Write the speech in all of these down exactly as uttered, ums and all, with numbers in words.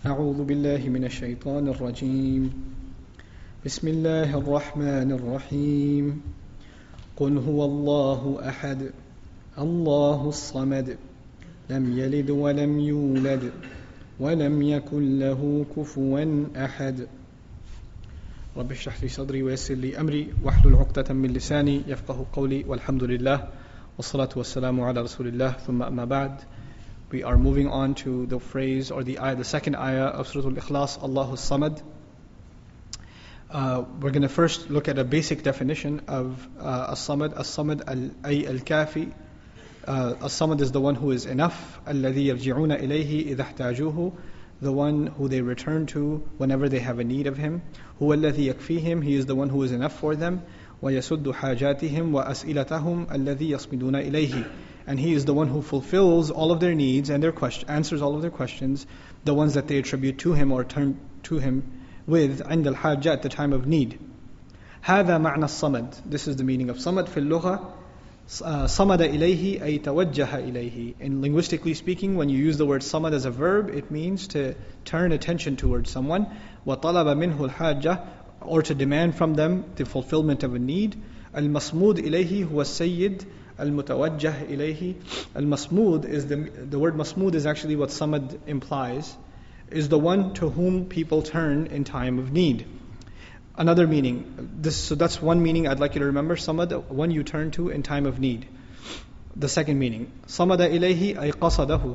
أعوذ بالله من الشيطان الرجيم بسم الله الرحمن الرحيم قل هو الله أحد الله الصمد لم يلد ولم يولد ولم يكن له كفوا أحد رب اشرح لي صدري ويسر لي أمري واحلل عقدة من لساني يفقه قولي والحمد لله والصلاة والسلام على رسول الله ثم أما بعد. We are moving on to the phrase or the ayah, the second ayah of Surah Al-Ikhlas, Allahu Samad. Uh, we're going to first look at a basic definition of uh, As-Samad. As-Samad ay al-Kafi. Uh, As-Samad is the one who is enough. الَّذِي يَرْجِعُونَ إِلَيْهِ إِذَا احْتَاجُوهُ. The one who they return to whenever they have a need of Him. هُوَ الَّذِي يَكْفِيهِم. He is the one who is enough for them. وَيَسُدُّ حَاجَاتِهِمْ وَأَسْئِلَتَهُمْ الَّذِي يَصْمِدُونَ إِلَيْهِ. And He is the one who fulfills all of their needs and their question, answers all of their questions, the ones that they attribute to Him or turn to Him with عند الحاجة, at the time of need. هذا معنى الصمد. This is the meaning of samad في اللغة. صمد إليه أي توجه إليه. And linguistically speaking, when you use the word samad as a verb, it means to turn attention towards someone. وطلب منه الحاجة, or to demand from them the fulfillment of a need. المصمود إليه هو السيد المتوجه إليه. Al-Masmud is the the word Masmud is actually what Samad implies, is the one to whom people turn in time of need. Another meaning, this so that's one meaning I'd like you to remember. Samad, one you turn to in time of need. The second meaning, Samada ilayhi ay qasadahu.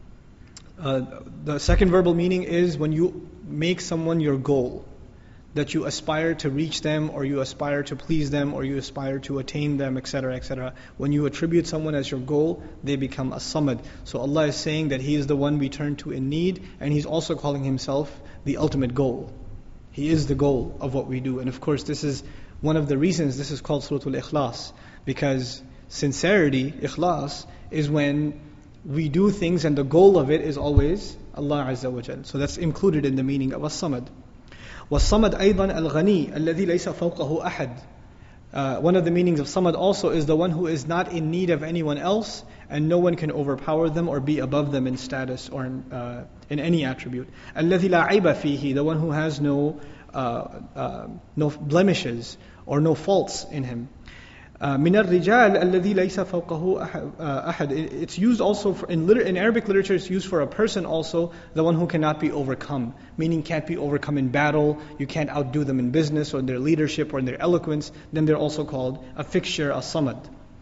Uh, the second verbal meaning is when you make someone your goal, that you aspire to reach them, or you aspire to please them, or you aspire to attain them, et cetera, et cetera. When you attribute someone as your goal, they become a samad. So Allah is saying that He is the one we turn to in need, and He's also calling Himself the ultimate goal. He is the goal of what we do. And of course, this is one of the reasons this is called Surah Al-Ikhlas, because sincerity, ikhlas, is when we do things and the goal of it is always Allah Azza wa Jal. So that's included in the meaning of as-samad. وَالصَّمَدْ أَيْضًا الْغَنِي الَّذِي لَيْسَ فَوْقَهُ أَحَدٌ. Uh, one of the meanings of Samad also is the one who is not in need of anyone else, and no one can overpower them or be above them in status or in, uh, in any attribute. الَّذِي لَا عَيْبَ فِيهِ. The one who has no uh, uh, no blemishes or no faults in him. مِنَ الرِّجَالِ الَّذِي لَيْسَ فَوْقَهُ أَحَدٌ. It's used also for, in, liter- in Arabic literature, it's used for a person also, the one who cannot be overcome. Meaning can't be overcome in battle, you can't outdo them in business or in their leadership or in their eloquence. Then they're also called a fixture, a samad.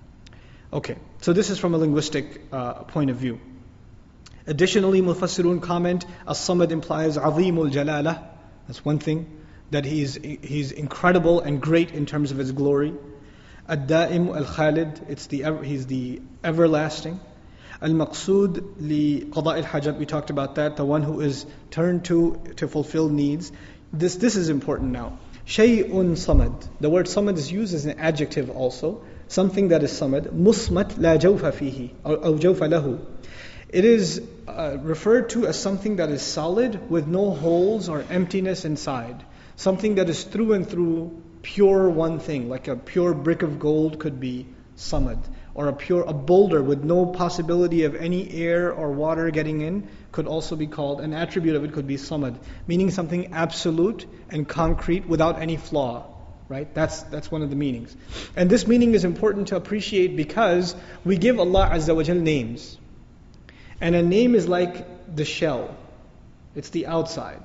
Okay, so this is from a linguistic uh, point of view. Additionally, Mufassirun comment, as-samad implies azimul jalala. That's one thing, that he's he's incredible and great in terms of his glory. Ad-Da'im al-Khalid, it's the ever, he's the everlasting. Al-Maqsood li qada' al-hajat, we talked about that, the one who is turned to to fulfill needs. This this is important now. Shay'un samad. The word samad is used as an adjective also. Something that is samad. Musmat la jawfa fihi, or jawfa lahu. It is uh, referred to as something that is solid with no holes or emptiness inside. Something that is through and through pure one thing, like a pure brick of gold could be samad, or a pure a boulder with no possibility of any air or water getting in could also be called, an attribute of it could be samad, meaning something absolute and concrete without any flaw. Right? That's that's one of the meanings. And this meaning is important to appreciate because we give Allah Azza wa Jal names. And a name is like the shell. It's the outside.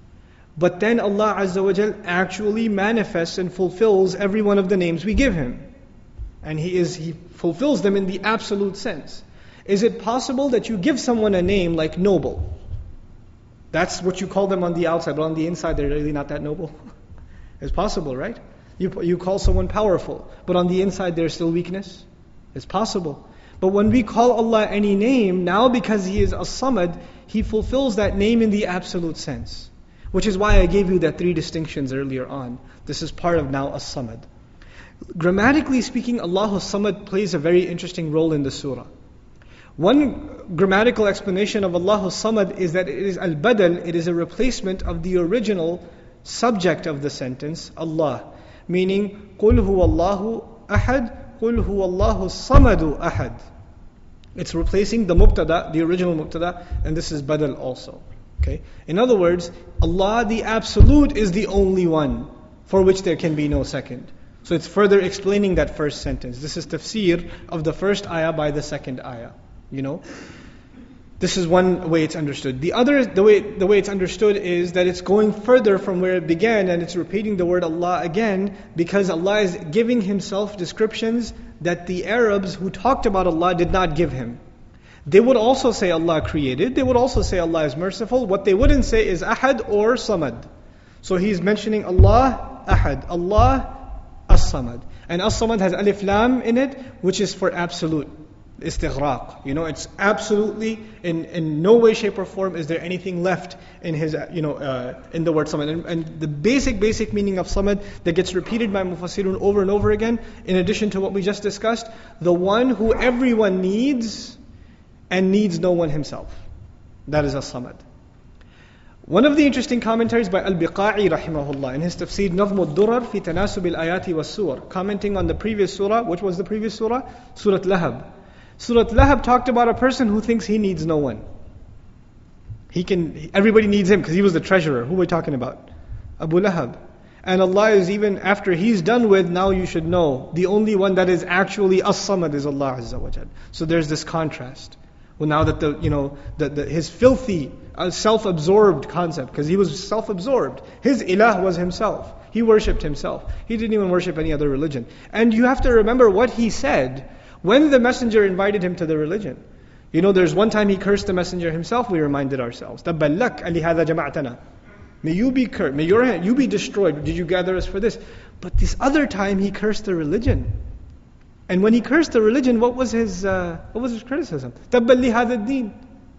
But then Allah Azza wa Jal actually manifests and fulfills every one of the names we give Him. And He is He fulfills them in the absolute sense. Is it possible that you give someone a name like noble? That's what you call them on the outside, but on the inside they're really not that noble. It's possible, right? You you call someone powerful, but on the inside there's still weakness. It's possible. But when we call Allah any name, now because He is as-Samad, He fulfills that name in the absolute sense. Which is why I gave you that three distinctions earlier on. This is part of now as-Samad. Grammatically speaking, Allah as-Samad plays a very interesting role in the surah. One grammatical explanation of Allah as-Samad is that it is al-badal, it is a replacement of the original subject of the sentence, Allah. Meaning, قُلْ هُوَ اللَّهُ أَحَدٌ قُلْ هُوَ اللَّهُ الصَّمَدُ أَحَدٌ. It's replacing the mubtada, the original mubtada, and this is badal also. Okay? In other words, Allah the Absolute is the only one for which there can be no second. So it's further explaining that first sentence. This is tafsir of the first ayah by the second ayah. You know? This is one way it's understood. The other, the way the way it's understood is that it's going further from where it began, and it's repeating the word Allah again, because Allah is giving Himself descriptions that the Arabs who talked about Allah did not give Him. They would also say Allah created. They would also say Allah is merciful. What they wouldn't say is Ahad or Samad. So He's mentioning Allah Ahad, Allah As-Samad. And As-Samad has Alif Lam in it, which is for absolute. Istighraq. You know, it's absolutely, in, in no way, shape or form is there anything left in his, you know, uh, in the word Samad. And, and the basic, basic meaning of Samad that gets repeated by Mufassirun over and over again, in addition to what we just discussed, the one who everyone needs and needs no one himself. That is As-Samad. One of the interesting commentaries by Al-Biqa'i rahimahullah in his tafsir Nazm al-Durar fi Tanasub al-Ayati was-Suwar, commenting on the previous surah. Which was the previous surah? Surah Lahab. Surah Lahab talked about a person who thinks he needs no one. He can, everybody needs him because he was the treasurer. Who are we talking about? Abu Lahab. And Allah is even, after he's done with, now you should know, the only one that is actually As-Samad is Allah Azza wa Jal. So there's this contrast. Well, now that the, you know, the, the, his filthy, uh, self-absorbed concept, because he was self-absorbed. His ilah was himself. He worshipped himself. He didn't even worship any other religion. And you have to remember what he said when the messenger invited him to the religion. You know, there's one time he cursed the messenger himself, we reminded ourselves. Tabballak alihada jama'atana. May you be cursed, may your hand, you be destroyed. Did you gather us for this? But this other time he cursed the religion. And when he cursed the religion, what was his uh, what was his criticism? Tabbal lihada ad-din.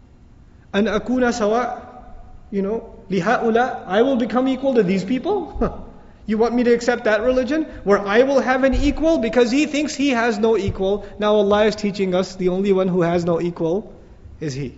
An akuna sawa, you know, lihaula, I will become equal to these people? You want me to accept that religion where I will have an equal because he thinks he has no equal. Now Allah is teaching us the only one who has no equal is He.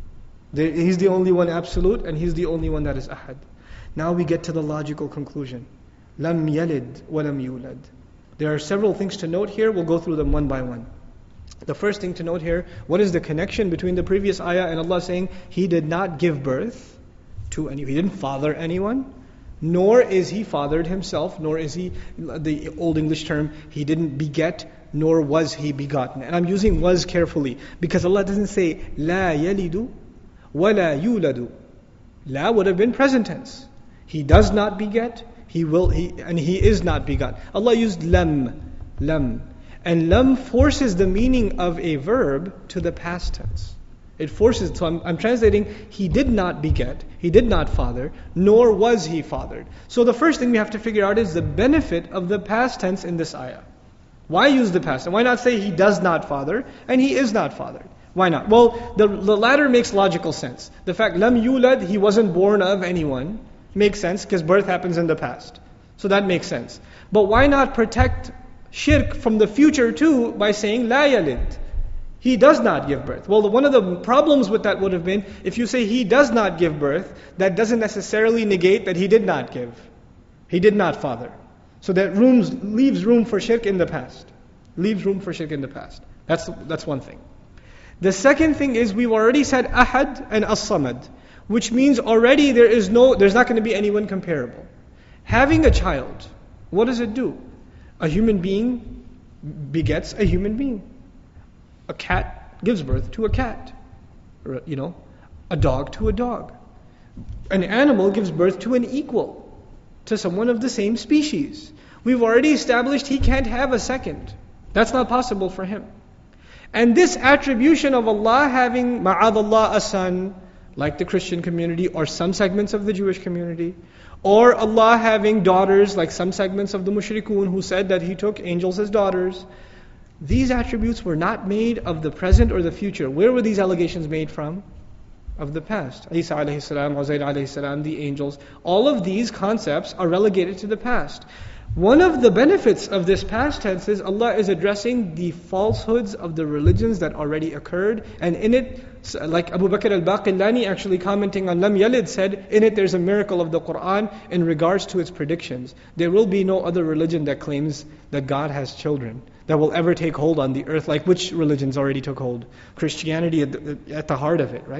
He's the only one absolute and He's the only one that is Ahad. Now we get to the logical conclusion. Lam yalid wa lam yulad. There are several things to note here. We'll go through them one by one. The first thing to note here, what is the connection between the previous ayah and Allah saying He did not give birth to anyone. He didn't father anyone. Nor is He fathered Himself, nor is He, the Old English term, He didn't beget, nor was He begotten. And I'm using was carefully, because Allah doesn't say, La yalidu, wa la yuladu. La would have been present tense. He does not beget, He will, He, and He is not begot. Allah used lam, lam. And lam forces the meaning of a verb to the past tense. It forces, so I'm, I'm translating, He did not beget, He did not father, nor was He fathered. So the first thing we have to figure out is the benefit of the past tense in this ayah. Why use the past? And why not say He does not father, and He is not fathered? Why not? Well, the, the latter makes logical sense. The fact, lam yulad, He wasn't born of anyone, makes sense, because birth happens in the past. So that makes sense. But why not protect shirk from the future too, by saying, la yalid? He does not give birth. Well, one of the problems with that would have been, if you say He does not give birth, that doesn't necessarily negate that He did not give. He did not father. So that rooms, leaves room for shirk in the past. Leaves room for shirk in the past. That's, that's one thing. The second thing is, we've already said Ahad and As-Samad, which means already there is no, there's not going to be anyone comparable. Having a child, what does it do? A human being begets a human being. A cat gives birth to a cat. Or, you know, a dog to a dog. An animal gives birth to an equal, to someone of the same species. We've already established he can't have a second. That's not possible for him. And this attribution of Allah having ma'adallah a son, like the Christian community or some segments of the Jewish community, or Allah having daughters like some segments of the mushrikun who said that He took angels as daughters, these attributes were not made of the present or the future. Where were these allegations made from? Of the past. Isa alayhi salam, Uzair alayhi salam, the angels. All of these concepts are relegated to the past. One of the benefits of this past tense is Allah is addressing the falsehoods of the religions that already occurred. And in it, like Abu Bakr al-Baqillani actually commenting on Lam Yalid said, in it there's a miracle of the Qur'an in regards to its predictions. There will be no other religion that claims that God has children, that will ever take hold on the earth, like which religions already took hold? Christianity at the, at the heart of it, right?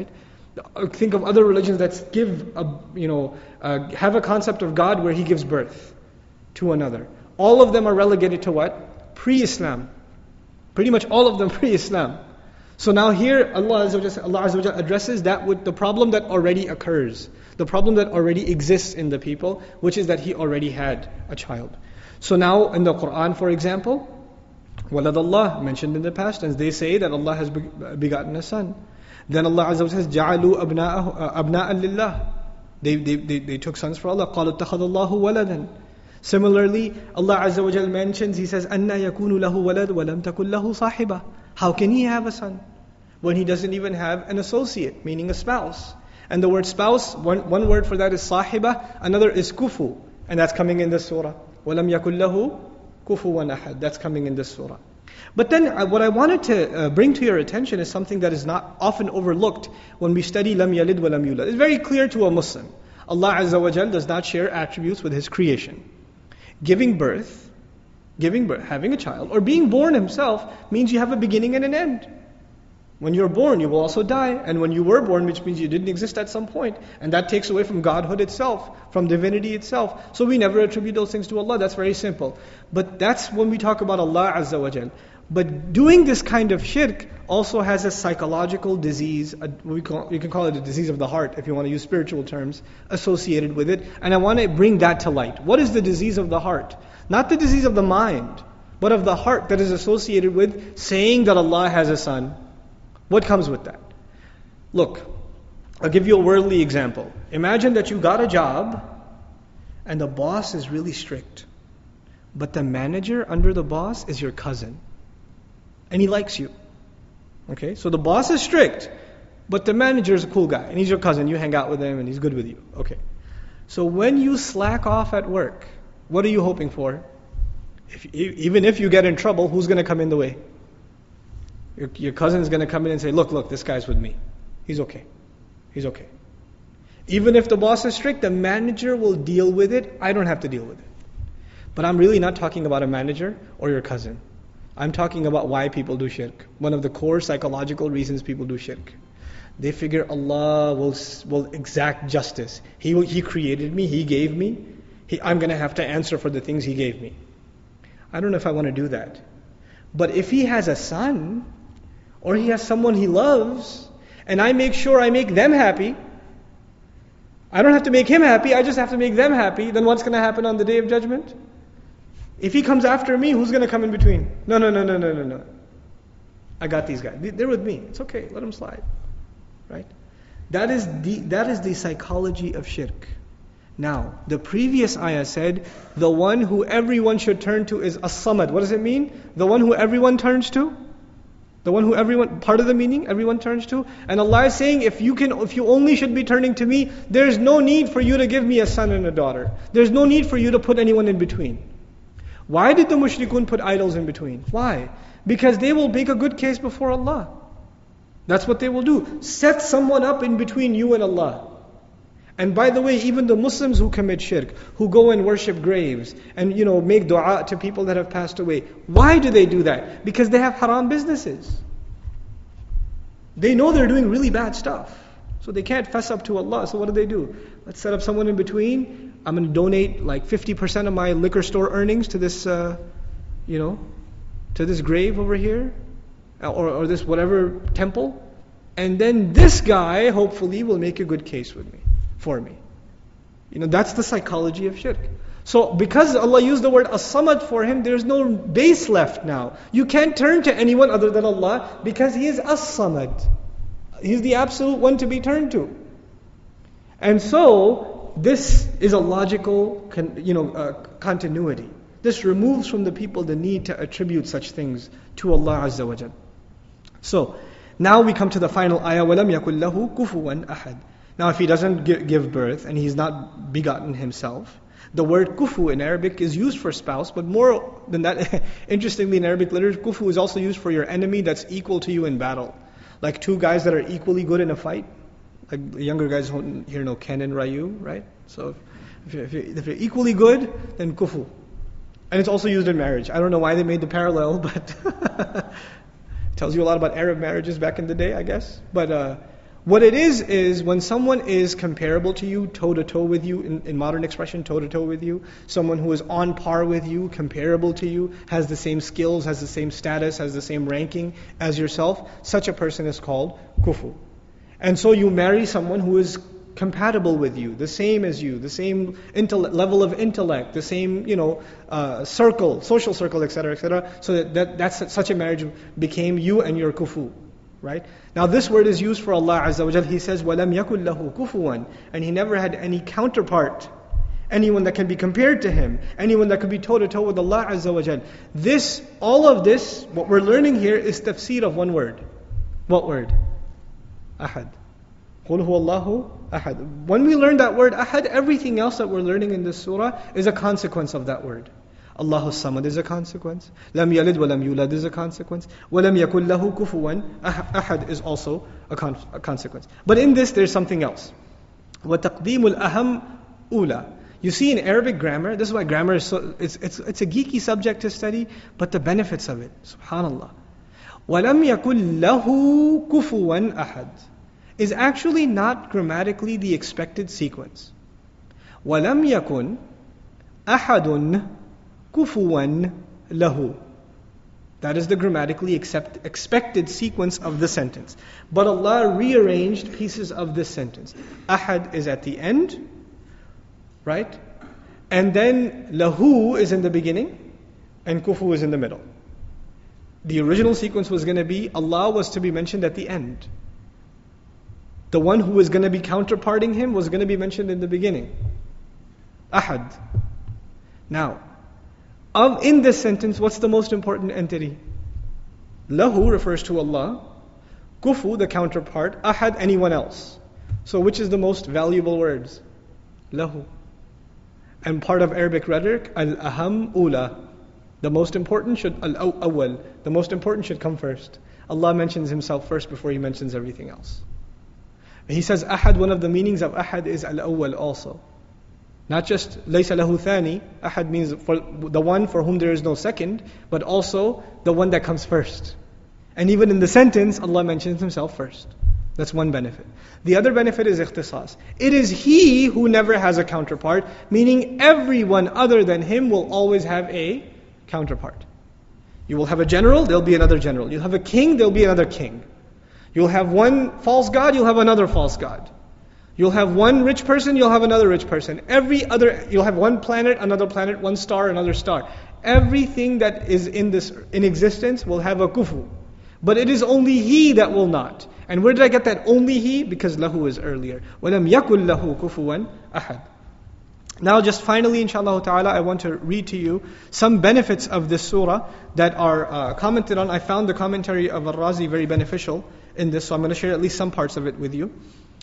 Think of other religions that give a, you know, uh, have a concept of God where He gives birth to another. All of them are relegated to what? Pre-Islam. Pretty much all of them pre-Islam. So now here Allah Azza wa Jalla, Allah Azza wa Jalla addresses that with the problem that already occurs. The problem that already exists in the people, which is that he already had a child. So now in the Quran, for example, Walad Allah mentioned in the past, and they say that Allah has begotten a son. Then Allah Azza wa Jalla says, جَعَلُوا أَبْنَاءً لِلَّهِ they, they, they, they took sons for Allah. قَالُوا اتَّخَذَ اللَّهُ وَلَدًا. Similarly, Allah Azza wa Jalla mentions, He says, أَنَّا يَكُونُ لَهُ وَلَدٌ وَلَمْ تَكُنْ لَهُ صَاحِبَةٌ. How can He have a son when He doesn't even have an associate, meaning a spouse? And the word spouse, one, one word for that is sahiba, another is kufu, and that's coming in this surah. وَلَمْ يَكُنْ لَهُ كُفُوًا أَحَدٌ. That's coming in this surah. But then uh, what I wanted to uh, bring to your attention is something that is not often overlooked when we study lam yalid wa lam yulad. It's very clear to a Muslim. Allah Azza wa Jal does not share attributes with His creation. Giving birth, giving birth, having a child, or being born Himself means you have a beginning and an end. When you're born, you will also die. And when you were born, which means you didn't exist at some point. And that takes away from Godhood itself, from divinity itself. So we never attribute those things to Allah. That's very simple. But that's when we talk about Allah Azza wa Jal. But doing this kind of shirk also has a psychological disease, a, we, call, we can call it a disease of the heart if you want to use spiritual terms, associated with it. And I want to bring that to light. What is the disease of the heart? Not the disease of the mind, but of the heart that is associated with saying that Allah has a son. What comes with that? Look, I'll give you a worldly example. Imagine that you got a job and the boss is really strict. But the manager under the boss is your cousin. And he likes you. Okay, so the boss is strict, but the manager is a cool guy. And he's your cousin. You hang out with him and he's good with you. Okay. So when you slack off at work, what are you hoping for? If, even if you get in trouble, who's going to come in the way? Your, your cousin is going to come in and say, look, look, this guy's with me. He's okay. He's okay. Even if the boss is strict, the manager will deal with it. I don't have to deal with it. But I'm really not talking about a manager or your cousin. I'm talking about why people do shirk. One of the core psychological reasons people do shirk. They figure Allah will will exact justice. He He created me. He gave me. He, I'm going to have to answer for the things He gave me. I don't know if I want to do that. But if He has a son, or He has someone He loves, and I make sure I make them happy, I don't have to make Him happy, I just have to make them happy, then what's going to happen on the Day of Judgment? If He comes after me, who's going to come in between? No, no, no, no, no, no, no. I got these guys. They're with me. It's okay. Let them slide. Right? That is the, that is the psychology of shirk. Now, the previous ayah said, the one who everyone should turn to is as-samad. What does it mean? The one who everyone turns to? The one who everyone, part of the meaning, everyone turns to? And Allah is saying, if you can, if you only should be turning to me, there's no need for you to give me a son and a daughter. There's no need for you to put anyone in between. Why did the mushrikun put idols in between? Why? Because they will make a good case before Allah. That's what they will do. Set someone up in between you and Allah. And by the way, even the Muslims who commit shirk, who go and worship graves, and you know, make dua to people that have passed away, why do they do that? Because they have haram businesses. They know they're doing really bad stuff. So they can't fess up to Allah. So what do they do? Let's set up someone in between. I'm going to donate like fifty percent of my liquor store earnings to this, uh, you know, to this grave over here, or, or this whatever temple. And then this guy, hopefully, will make a good case with me, for me. You know, that's the psychology of shirk. So because Allah used the word as-samad for him, there's no base left now. You can't turn to anyone other than Allah because He is as-samad. He's the absolute one to be turned to. And so, this is a logical con, you know, uh, continuity. This removes from the people the need to attribute such things to Allah Azza wa Jal. So, now we come to the final ayah, وَلَمْ يَكُنْ لَهُ كُفُوًا أَحَدٌ. Now if he doesn't give birth and he's not begotten himself, the word kufu in Arabic is used for spouse, but more than that, interestingly in Arabic literature, kufu is also used for your enemy that's equal to you in battle. Like two guys that are equally good in a fight. Like the younger guys here know Ken and Ryu, right? So if you're, if, you're, if you're equally good, then kufu. And it's also used in marriage. I don't know why they made the parallel, but it tells you a lot about Arab marriages back in the day, I guess. But uh, What it is, is when someone is comparable to you, toe-to-toe with you, in, in modern expression, toe-to-toe with you, someone who is on par with you, comparable to you, has the same skills, has the same status, has the same ranking as yourself, such a person is called kufu. And so you marry someone who is compatible with you, the same as you, the same intellect, level of intellect, the same, you know, uh, circle, social circle, et cetera, et cetera. So that, that that's such a marriage became you and your kufu, right? Now this word is used for Allah Azza wa Jal. He says, وَلَمْ يَكُنْ لَهُ كُفُوًا, and He never had any counterpart, anyone that can be compared to Him, anyone that could be toe to toe with Allah Azza wa Jal. This, all of this, what we're learning here is tafsir of one word. What word? Ahad. قُلْ هُوَ اللَّهُ أَحَدٌ. When we learn that word Ahad, everything else that we're learning in this surah is a consequence of that word. Allahu Samad is a consequence. Lam yalid wa lam yulad is a consequence. Wa lam yakul lahu kufuwan ahad is also a, con- a consequence. But in this there's something else. Wa taqdeemul aham ula. You see in Arabic grammar, this is why grammar is so, it's, it's, it's a geeky subject to study, but the benefits of it, subhanallah. Wa lam yakul lahu kufuwan ahad is actually not grammatically the expected sequence. وَلَمْ يَكُنْ أَحَدٌ كُفُوًا لَهُ. That is the grammatically accept, expected sequence of the sentence. But Allah rearranged pieces of this sentence. Ahad is at the end, right? And then lahu is in the beginning, and kufu is in the middle. The original sequence was going to be, Allah was to be mentioned at the end. The one who was going to be counterparting Him was going to be mentioned in the beginning. Ahad. Now, of in this sentence, what's the most important entity? Lahu refers to Allah. Kufu, the counterpart. Ahad, anyone else. So which is the most valuable words? Lahu. And part of Arabic rhetoric, al-aham ula. The most important should, al-awwal. The most important should come first. Allah mentions Himself first before He mentions everything else. He says ahad, one of the meanings of ahad is al-awwal also. Not just laysa lahu thani, ahad means for the one for whom there is no second, but also the one that comes first. And even in the sentence, Allah mentions Himself first. That's one benefit. The other benefit is ikhtisas. It is He who never has a counterpart, meaning everyone other than Him will always have a counterpart. You will have a general, there'll be another general. You'll have a king, there'll be another king. You'll have one false god, you'll have another false god. You'll have one rich person, you'll have another rich person. Every other, you'll have one planet, another planet, one star, another star. Everything that is in this in existence will have a kufu. But it is only He that will not. And where did I get that only He? Because lahu is earlier. وَلَمْ يَكُلْ لَهُ كُفُوًا أَحَدٌ. Now just finally, inshallah ta'ala, I want to read to you some benefits of this surah that are uh, commented on. I found the commentary of Al-Razi very beneficial in this, so I'm going to share at least some parts of it with you.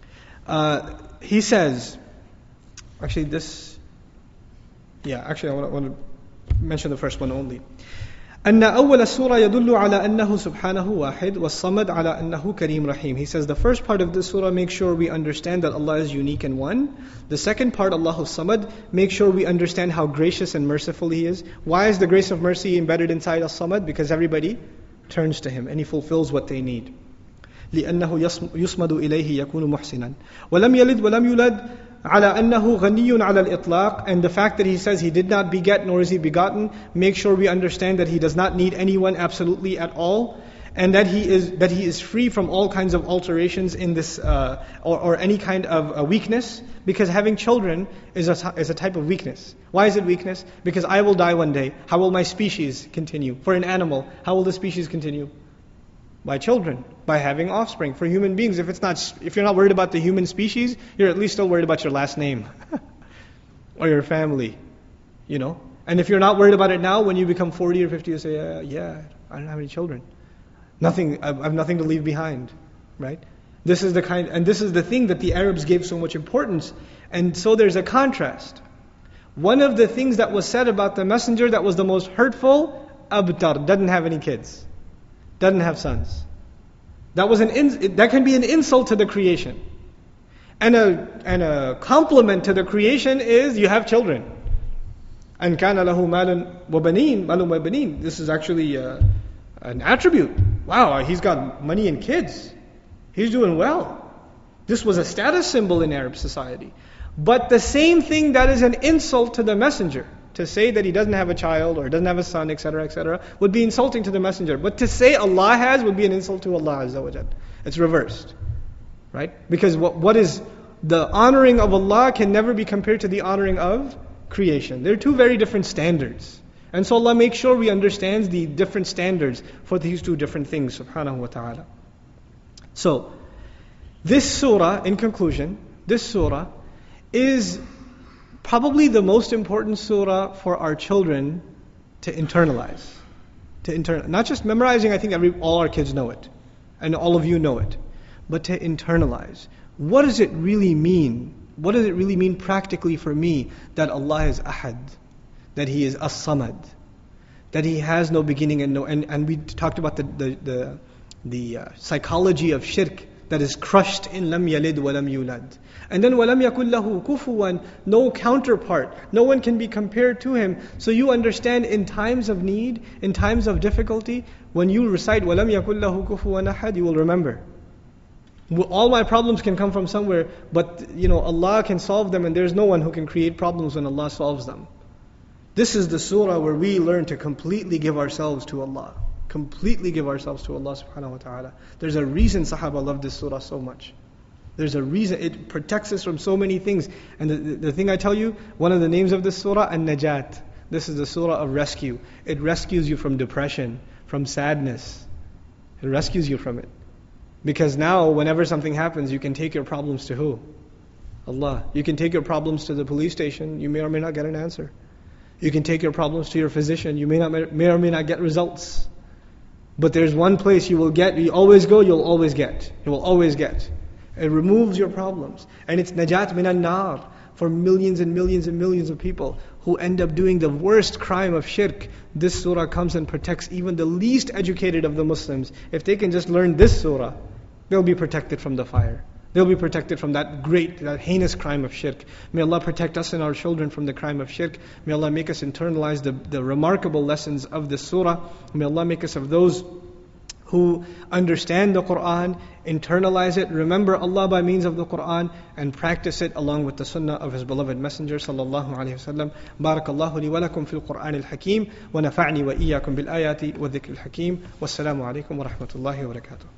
Uh, he says, actually this, yeah, actually I want to, want to mention the first one only. أن أول السورة يدل على أنه سبحانه واحد والصمد على أنه كريم رحيم. He says the first part of this surah makes sure we understand that Allah is unique and one. The second part, Allahu Samad, make sure we understand how gracious and merciful He is. Why is the grace of mercy embedded inside As-Samad? Because everybody turns to Him and He fulfills what they need. لأنه يصمد إليه يكون محسنا ولم يلد ولم يولد على أنه غني على الإطلاق. And the fact that He says He did not beget nor is He begotten, make sure we understand that He does not need anyone absolutely at all, and that He is that He is free from all kinds of alterations in this uh, or, or any kind of uh, weakness, because having children is a, is a type of weakness. Why is it weakness? Because I will die one day. How will my species continue? For an animal, how will the species continue? By children, by having offspring. For human beings, if it's not, if you're not worried about the human species, you're at least still worried about your last name or your family, you know. And if you're not worried about it now, when you become forty or fifty, you say, uh, "Yeah, I don't have any children. Nothing. I have nothing to leave behind." Right? This is the kind, and this is the thing that the Arabs gave so much importance. And so there's a contrast. One of the things that was said about the messenger that was the most hurtful, abtar, doesn't have any kids. Doesn't have sons. That was an in, that can be an insult to the creation, and a and a compliment to the creation is you have children. And kana lahu malun wa banin, malun wa banin. This is actually uh, an attribute. Wow, he's got money and kids. He's doing well. This was a status symbol in Arab society. But the same thing that is an insult to the messenger, to say that he doesn't have a child or doesn't have a son, et cetera, et cetera, would be insulting to the messenger. But to say Allah has would be an insult to Allah Azza wa Jal. It's reversed. Right? Because what, what is the honoring of Allah can never be compared to the honoring of creation. They're two very different standards. And so Allah makes sure we understand the different standards for these two different things, subhanahu wa ta'ala. So, this surah, in conclusion, this surah is probably the most important surah for our children to internalize. To internalize. Not just memorizing, I think every, all our kids know it. And all of you know it. But to internalize. What does it really mean? What does it really mean practically for me that Allah is Ahad? That He is As-Samad? That He has no beginning and no end? And we talked about the the the, the uh, psychology of shirk that is crushed in Lam Yalid wa Lam Yulad. And then وَلَمْ يَكُنْ لَهُ كُفُوًا, no counterpart. No one can be compared to Him. So you understand in times of need, in times of difficulty, when you recite وَلَمْ يَكُنْ لَهُ كُفُوًا أَحَدٍ, you will remember. All my problems can come from somewhere, but you know Allah can solve them, and there's no one who can create problems when Allah solves them. This is the surah where we learn to completely give ourselves to Allah. Completely give ourselves to Allah subhanahu wa ta'ala. There's a reason Sahaba love this surah so much. There's a reason. It protects us from so many things. And the, the, the thing I tell you, one of the names of this surah, An-Najat. This is the surah of rescue. It rescues you from depression, from sadness. It rescues you from it. Because now, whenever something happens, you can take your problems to who? Allah. You can take your problems to the police station. You may or may not get an answer. You can take your problems to your physician. You may not may or may not get results. But there's one place you will get. You always go. You'll always get. You will always get. It removes your problems, and it's najat minan nar for millions and millions and millions of people who end up doing the worst crime of shirk. This surah comes and protects even the least educated of the Muslims. If they can just learn this surah, they'll be protected from the fire. They'll be protected from that great, that heinous crime of shirk. May Allah protect us and our children from the crime of shirk. May Allah make us internalize the, the remarkable lessons of this surah. May Allah make us of those who understand the Qur'an, internalize it, remember Allah by means of the Qur'an, and practice it along with the sunnah of His beloved Messenger sallallahu alayhi wa sallam. Barakallahu li wa lakum fil Qur'an al-Hakim, wa nafa'ni wa iyyakum bil ayati wa dhikr al-Hakim. Wassalamu alaikum wa rahmatullahi wa barakatuh.